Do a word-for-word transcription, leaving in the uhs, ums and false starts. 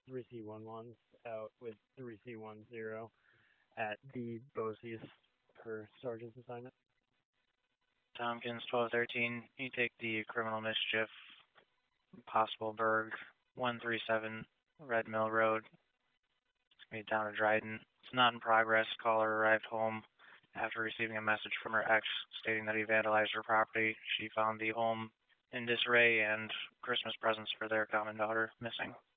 three C one ones out with three C one zero at the BOCES per sergeant's assignment. Tompkins twelve thirteen, you take the criminal mischief, possible Berg, one three seven Red Mill Road. It's going to be down to Dryden. It's not in progress. Caller arrived home after receiving a message from her ex stating that he vandalized her property. She found the home in disarray and Christmas presents for their common daughter missing.